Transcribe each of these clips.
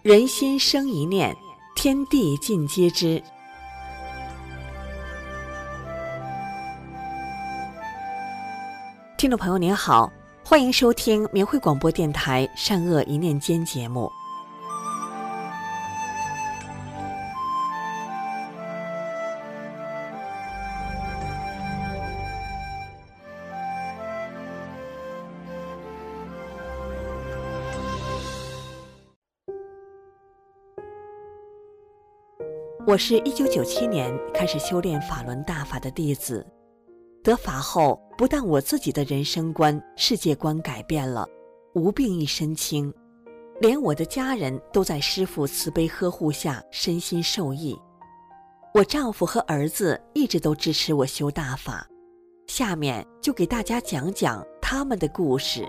人心生一念，天地尽皆知。听众朋友您好，欢迎收听明慧广播电台善恶一念间节目。我是1997年开始修炼法轮大法的弟子，得法后不但我自己的人生观、世界观改变了，无病一身轻，连我的家人都在师父慈悲呵护下身心受益。我丈夫和儿子一直都支持我修大法，下面就给大家讲讲他们的故事。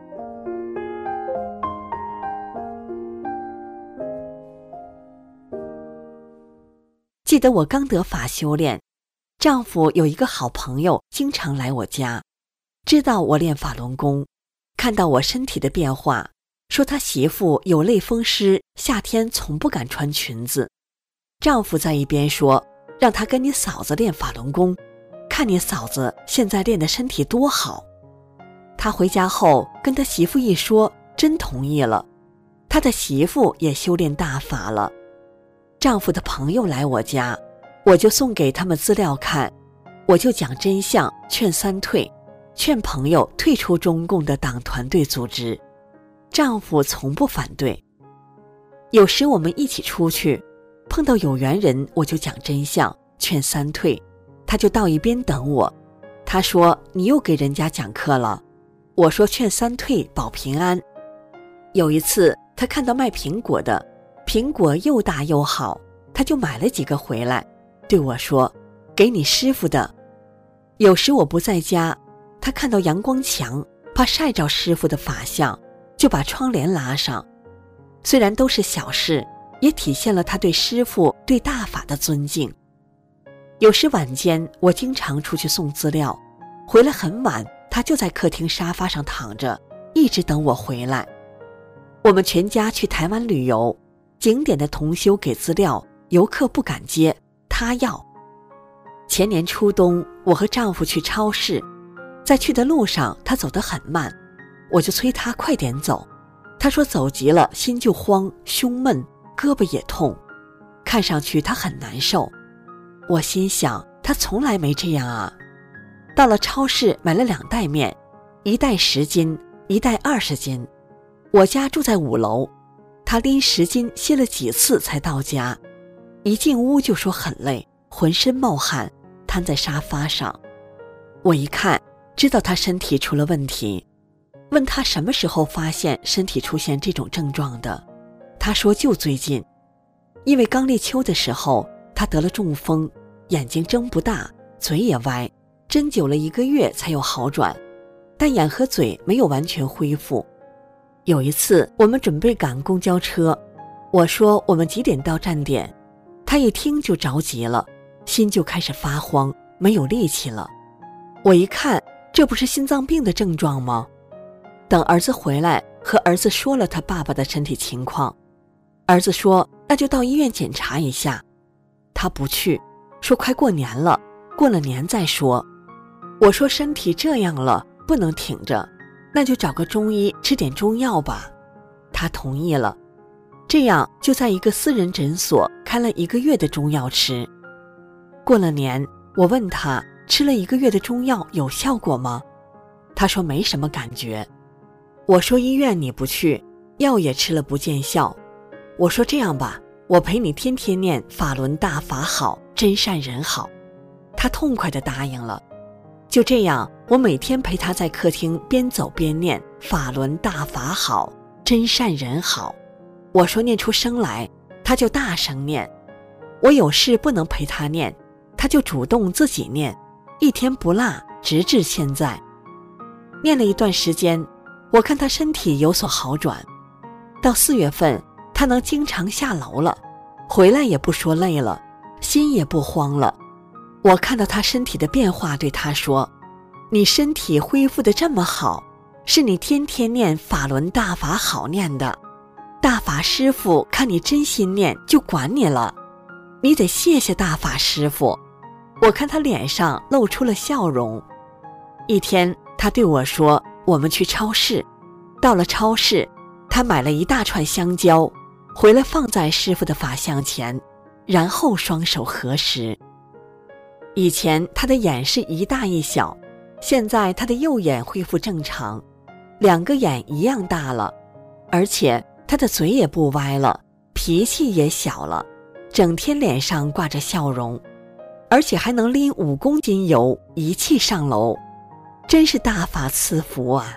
记得我刚得法修炼，丈夫有一个好朋友经常来我家，知道我练法轮功，看到我身体的变化，说他媳妇有类风湿，夏天从不敢穿裙子。丈夫在一边说，让他跟你嫂子练法轮功，看你嫂子现在练的身体多好。他回家后跟他媳妇一说，真同意了，他的媳妇也修炼大法了。丈夫的朋友来我家，我就送给他们资料看，我就讲真相，劝三退，劝朋友退出中共的党团队组织。丈夫从不反对。有时我们一起出去，碰到有缘人，我就讲真相，劝三退，他就到一边等我。他说，你又给人家讲课了。我说，劝三退保平安。有一次他看到卖苹果的，苹果又大又好，他就买了几个回来，对我说，给你师傅的。有时我不在家，他看到阳光强，怕晒着师傅的法相，就把窗帘拉上。虽然都是小事，也体现了他对师傅对大法的尊敬。有时晚间我经常出去送资料，回来很晚，他就在客厅沙发上躺着，一直等我回来。我们全家去台湾旅游，景点的同修给资料，游客不敢接，他要。前年初冬，我和丈夫去超市，在去的路上他走得很慢，我就催他快点走。他说走急了心就慌，胸闷，胳膊也痛，看上去他很难受。我心想，他从来没这样啊。到了超市买了2袋面，一袋10斤，一袋20斤。我家住在5楼，他拎10斤歇了几次才到家，一进屋就说很累，浑身冒汗，瘫在沙发上。我一看知道他身体出了问题，问他什么时候发现身体出现这种症状的，他说就最近。因为刚立秋的时候他得了中风，眼睛睁不大，嘴也歪，针灸了1个月才有好转，但眼和嘴没有完全恢复。有一次我们准备赶公交车，我说我们几点到站点，他一听就着急了，心就开始发慌，没有力气了。我一看，这不是心脏病的症状吗？等儿子回来，和儿子说了他爸爸的身体情况，儿子说那就到医院检查一下。他不去，说快过年了，过了年再说。我说身体这样了，不能挺着，那就找个中医吃点中药吧。他同意了，这样就在一个私人诊所开了1个月的中药吃。过了年，我问他吃了1个月的中药有效果吗？他说没什么感觉。我说医院你不去，药也吃了不见效。我说这样吧，我陪你天天念法轮大法好，真善人好。他痛快地答应了。就这样，我每天陪他在客厅边走边念法轮大法好，真善人好。我说念出声来，他就大声念。我有事不能陪他念，他就主动自己念，一天不落，直至现在。念了一段时间，我看他身体有所好转。到4月份，他能经常下楼了，回来也不说累了，心也不慌了。我看到他身体的变化，对他说，你身体恢复得这么好，是你天天念法轮大法好念的。 大法师父看你真心念，就管你了。你得谢谢大法师父。我看他脸上露出了笑容。一天，他对我说，我们去超市。到了超市，他买了一大串香蕉，回来放在师父的法像前，然后双手合十。以前他的眼是一大一小，现在他的右眼恢复正常，2个眼一样大了，而且他的嘴也不歪了，脾气也小了，整天脸上挂着笑容，而且还能拎5公斤油一气上楼，真是大法赐福啊！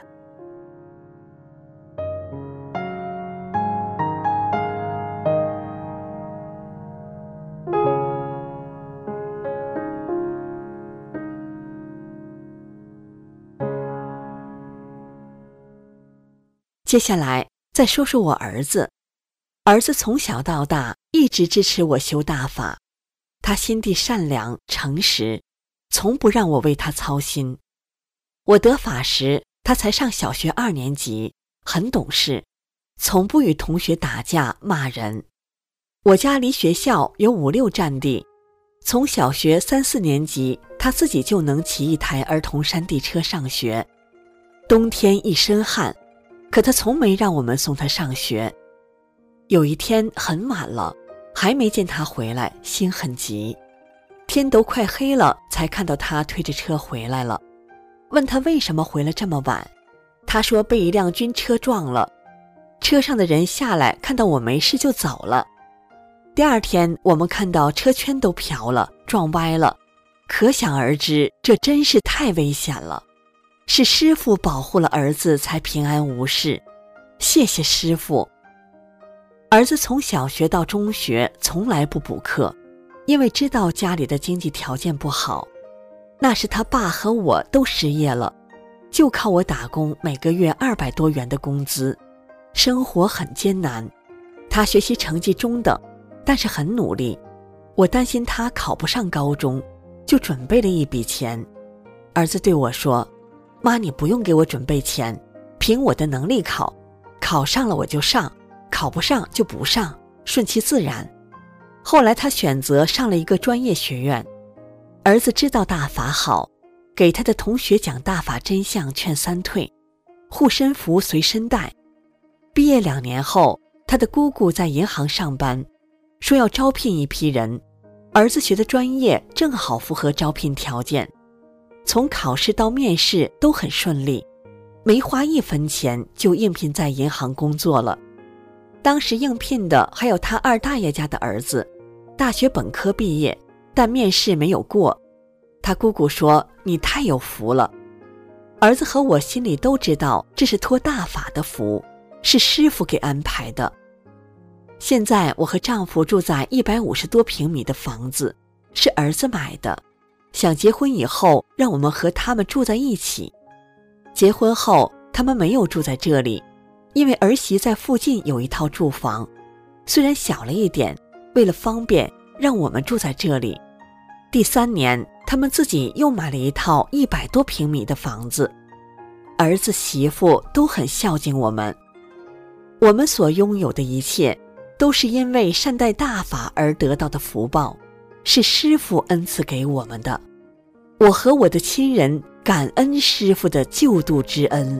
接下来再说说我儿子。儿子从小到大一直支持我修大法，他心地善良诚实，从不让我为他操心。我得法时，他才上小学2年级，很懂事，从不与同学打架骂人。我家离学校有5、6站地，从小学3、4年级，他自己就能骑一台儿童山地车上学。冬天一身汗，可他从没让我们送他上学。有一天很晚了，还没见他回来，心很急。天都快黑了，才看到他推着车回来了。问他为什么回来这么晚，他说被一辆军车撞了，车上的人下来看到我没事就走了。第2天我们看到车圈都瓢了，撞歪了，可想而知，这真是太危险了。是师父保护了儿子才平安无事，谢谢师父。儿子从小学到中学从来不补课，因为知道家里的经济条件不好。那时他爸和我都失业了，就靠我打工，每个月200多元的工资，生活很艰难。他学习成绩中等，但是很努力。我担心他考不上高中，就准备了一笔钱。儿子对我说，妈，你不用给我准备钱，凭我的能力考，考上了我就上，考不上就不上，顺其自然。后来他选择上了一个专业学院。儿子知道大法好，给他的同学讲大法真相，劝3退，护身符随身带。毕业2年后，他的姑姑在银行上班，说要招聘一批人，儿子学的专业正好符合招聘条件，从考试到面试都很顺利，没花1分钱就应聘在银行工作了。当时应聘的还有他二大爷家的儿子，大学本科毕业，但面试没有过。他姑姑说，你太有福了。儿子和我心里都知道，这是托大法的福，是师父给安排的。现在我和丈夫住在150多平米的房子，是儿子买的，想结婚以后让我们和他们住在一起。结婚后他们没有住在这里，因为儿媳在附近有一套住房，虽然小了一点，为了方便让我们住在这里。第3年他们自己又买了一套100多平米的房子。儿子媳妇都很孝敬我们，我们所拥有的一切都是因为善待大法而得到的福报，是师父恩赐给我们的。我和我的亲人感恩师父的救度之恩。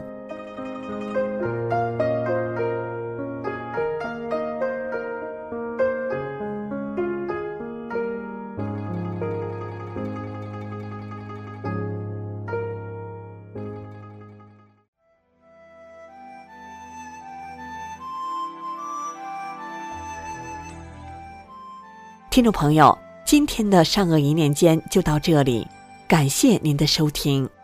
听众朋友，今天的善恶一念间就到这里，感谢您的收听。